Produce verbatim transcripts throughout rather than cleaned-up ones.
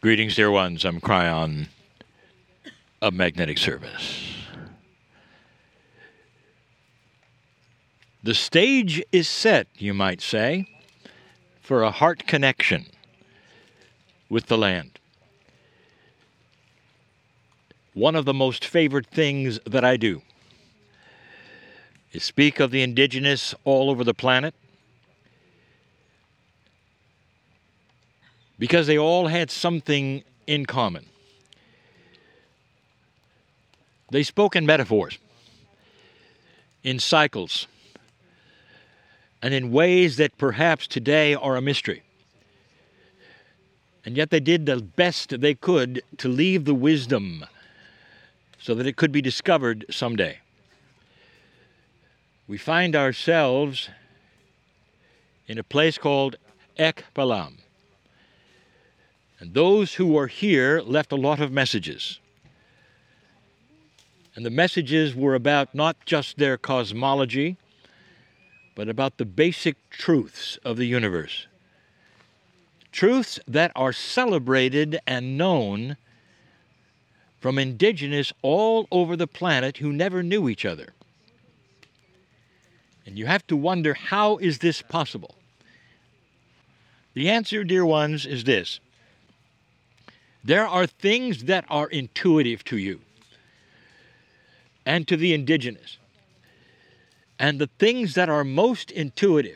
Greetings, dear ones. I'm Cryon of Magnetic Service. The stage is set, you might say, for a heart connection with the land. One of the most favored things that I do is speak of the indigenous all over the planet, because they all had something in common. They spoke in metaphors, in cycles, and in ways that perhaps today are a mystery. And yet they did the best they could to leave the wisdom so that it could be discovered someday. We find ourselves in a place called Ekpalam. And those who are here left a lot of messages. And the messages were about not just their cosmology, but about the basic truths of the universe. Truths that are celebrated and known from indigenous all over the planet who never knew each other. And you have to wonder, how is this possible? The answer, dear ones, is this. There are things that are intuitive to you and to the indigenous. And the things that are most intuitive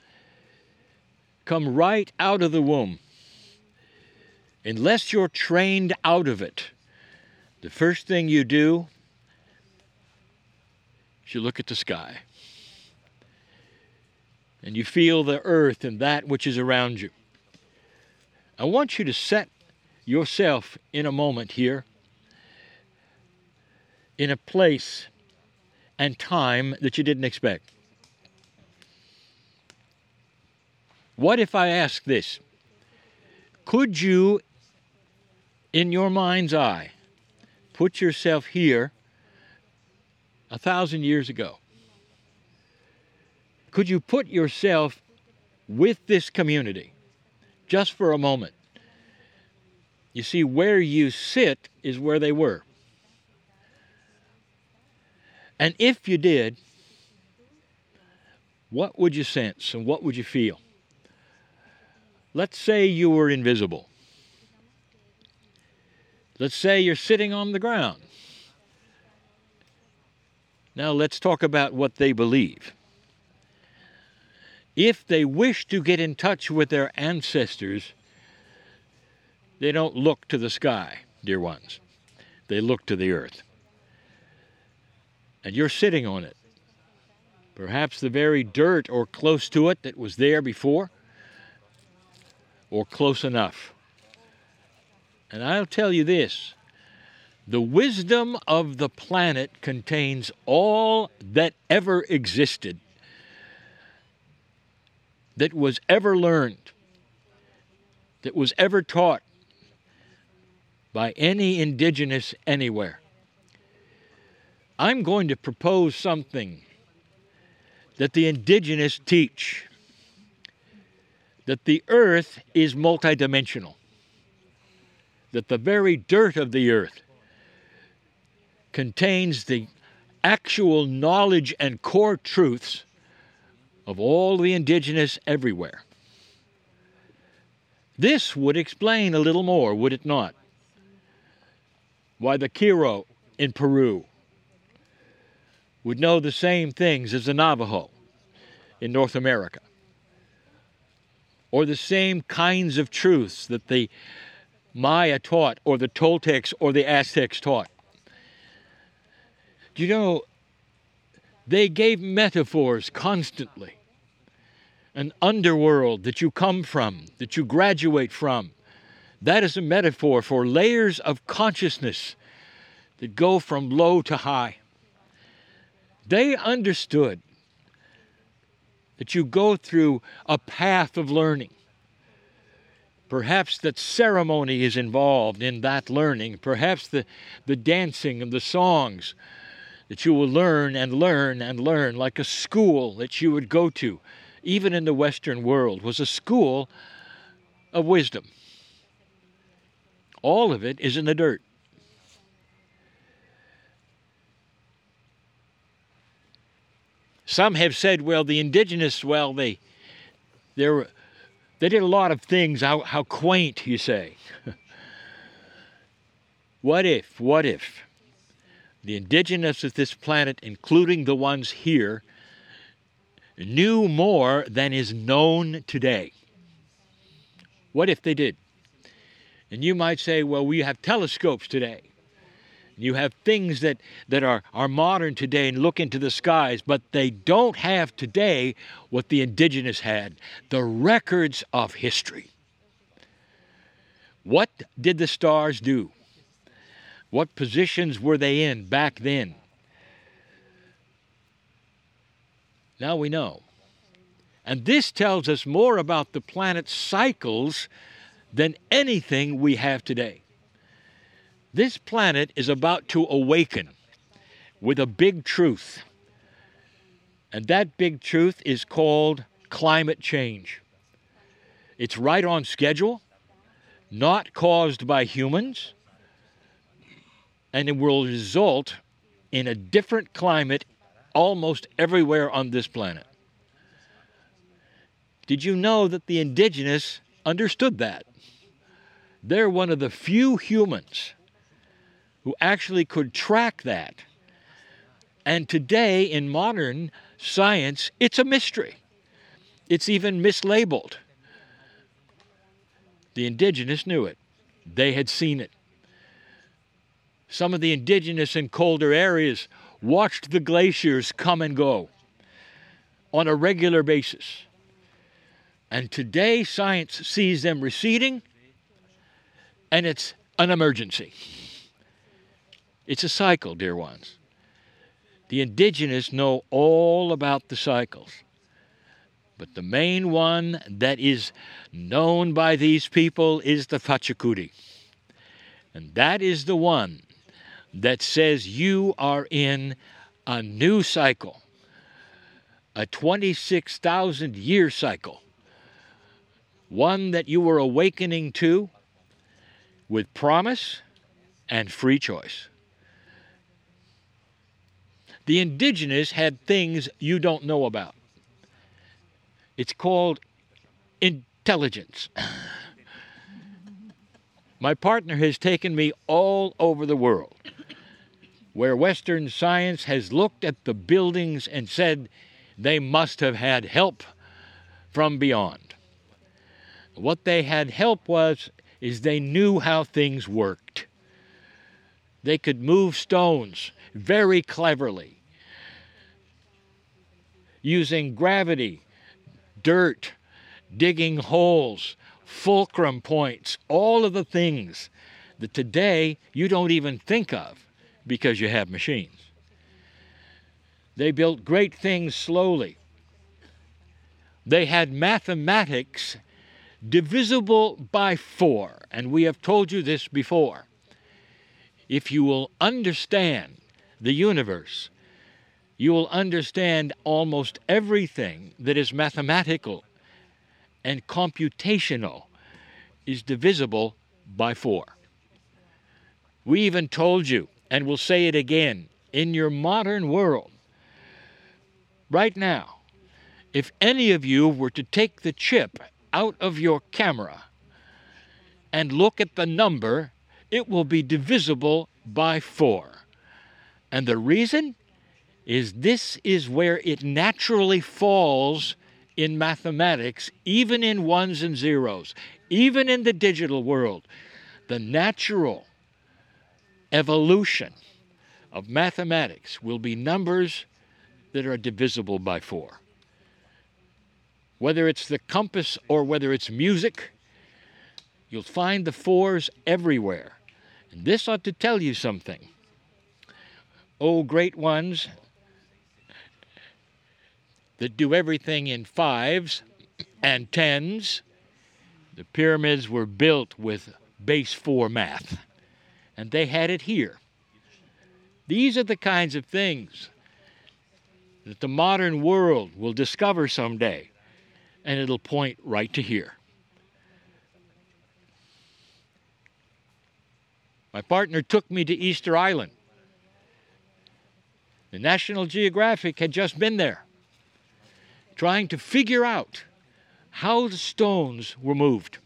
come right out of the womb. Unless you're trained out of it, the first thing you do is you look at the sky. And you feel the earth and that which is around you. I want you to set yourself in a moment here, in a place and time that you didn't expect. What if I ask this? Could you, in your mind's eye, put yourself here a thousand years ago? Could you put yourself with this community just for a moment? You see, where you sit is where they were. And if you did, what would you sense and what would you feel? Let's say you were invisible. Let's say you're sitting on the ground. Now let's talk about what they believe. If they wish to get in touch with their ancestors, they don't look to the sky, dear ones. They look to the earth. And you're sitting on it. Perhaps the very dirt or close to it that was there before, or close enough. And I'll tell you this, the wisdom of the planet contains all that ever existed, that was ever learned, that was ever taught by any indigenous anywhere. I'm going to propose something that the indigenous teach, that the earth is multidimensional, that the very dirt of the earth contains the actual knowledge and core truths of all the indigenous everywhere. This would explain a little more, would it not? Why the Quiro in Peru would know the same things as the Navajo in North America, or the same kinds of truths that the Maya taught, or the Toltecs or the Aztecs taught. Do you know, they gave metaphors constantly. An underworld that you come from, that you graduate from. That is a metaphor for layers of consciousness that go from low to high. They understood that you go through a path of learning. Perhaps that ceremony is involved in that learning. Perhaps the, the dancing and the songs that you will learn and learn and learn, like a school that you would go to, even in the Western world, was a school of wisdom. All of it is in the dirt. Some have said, well, the indigenous, well, they they were, they did a lot of things. How, how quaint, you say. What if, what if the indigenous of this planet, including the ones here, knew more than is known today? What if they did? And you might say, well, we have telescopes today. You have things that, that are, are modern today and look into the skies, but they don't have today what the indigenous had, the records of history. What did the stars do? What positions were they in back then? Now we know. And this tells us more about the planet's cycles than anything we have today. This planet is about to awaken with a big truth. And that big truth is called climate change. It's right on schedule, not caused by humans, and it will result in a different climate almost everywhere on this planet. Did you know that the indigenous understood that? They're one of the few humans who actually could track that. And today, in modern science, it's a mystery. It's even mislabeled. The indigenous knew it. They had seen it. Some of the indigenous in colder areas watched the glaciers come and go on a regular basis. And today, science sees them receding, and it's an emergency. It's a cycle, dear ones. The indigenous know all about the cycles. But the main one that is known by these people is the Pachacudi. And that is the one that says you are in a new cycle, a twenty-six thousand year cycle, one that you are awakening to with promise and free choice. The indigenous had things you don't know about. It's called intelligence. My partner has taken me all over the world, where Western science has looked at the buildings and said they must have had help from beyond. What they had help was, is they knew how things worked. They could move stones very cleverly, using gravity, dirt, digging holes, fulcrum points, all of the things that today you don't even think of because you have machines. They built great things slowly. They had mathematics divisible by four, and we have told you this before. If you will understand the universe, you will understand almost everything that is mathematical and computational is divisible by four. We even told you, and we'll say it again, in your modern world, right now, if any of you were to take the chip out of your camera and look at the number, it will be divisible by four. And the reason is this is where it naturally falls in mathematics, even in ones and zeros, even in the digital world. The natural evolution of mathematics will be numbers that are divisible by four. Whether it's the compass or whether it's music, you'll find the fours everywhere. And this ought to tell you something. Oh, great ones that do everything in fives and tens, the pyramids were built with base four math, and they had it here. These are the kinds of things that the modern world will discover someday, and it'll point right to here. My partner took me to Easter Island. The National Geographic had just been there, trying to figure out how the stones were moved.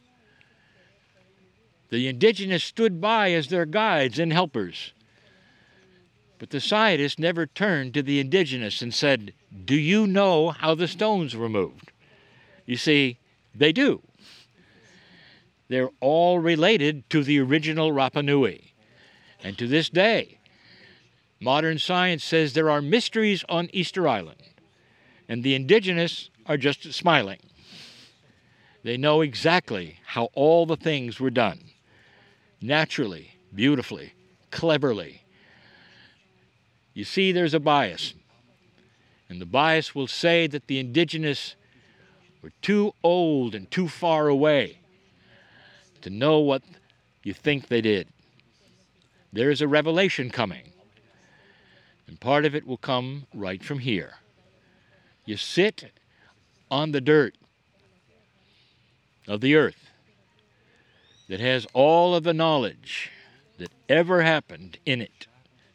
The indigenous stood by as their guides and helpers. But the scientists never turned to the indigenous and said, "Do you know how the stones were moved?" You see, they do. They're all related to the original Rapa Nui. And to this day, modern science says there are mysteries on Easter Island, and the indigenous are just smiling. They know exactly how all the things were done. Naturally, beautifully, cleverly. You see, there's a bias. And the bias will say that the indigenous were too old and too far away to know what you think they did. There is a revelation coming. And part of it will come right from here. You sit on the dirt of the earth that has all of the knowledge that ever happened in it.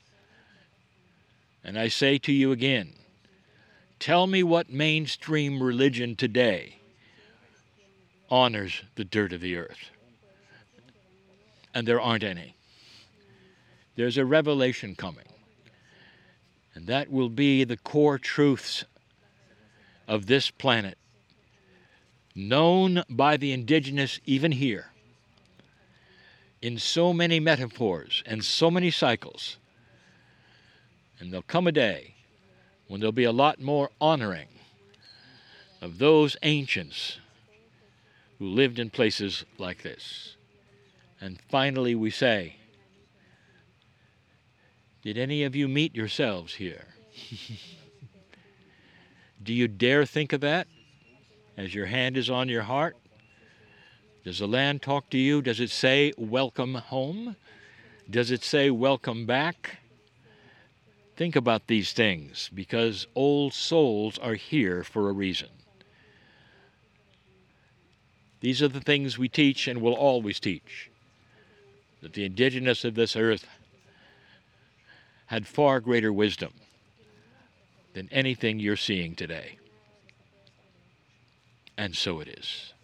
And I say to you again, tell me what mainstream religion today honors the dirt of the earth. And there aren't any. There's a revelation coming. And that will be the core truths of this planet, known by the indigenous even here, in so many metaphors and so many cycles. And there'll come a day when there'll be a lot more honoring of those ancients who lived in places like this. And finally we say, did any of you meet yourselves here? Do you dare think of that as your hand is on your heart? Does the land talk to you? Does it say, welcome home? Does it say, welcome back? Think about these things, because old souls are here for a reason. These are the things we teach and will always teach, that the indigenous of this earth had far greater wisdom than anything you're seeing today. And so it is.